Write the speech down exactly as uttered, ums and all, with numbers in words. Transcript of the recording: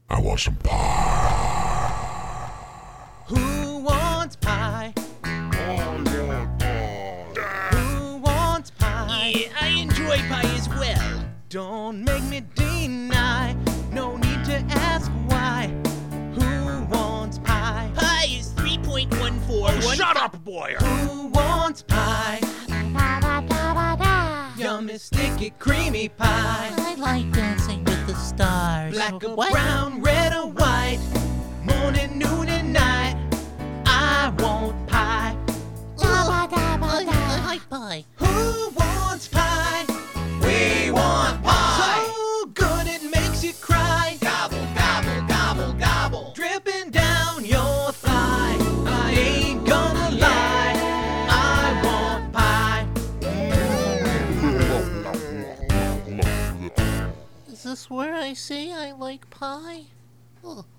I want some pie. Who wants pie? Who wants pie? Yeah, I enjoy pie as well. Don't make me deny. No need to ask why. Who wants pie? Pie is three point one four. Oh, shut up, Boyer! Who wants pie? Yummy, sticky, creamy pie. I like Dancing with the Stars. Black or What? brown, red or white. Morning, noon, and night. I want pie. I, I like pie. Who wants pie? We want pie. So good it makes you cry. Gobble, gobble, gobble, gobble. Dripping down your thigh. I ain't gonna lie. I want pie. Is this where I say I like pie? Oh.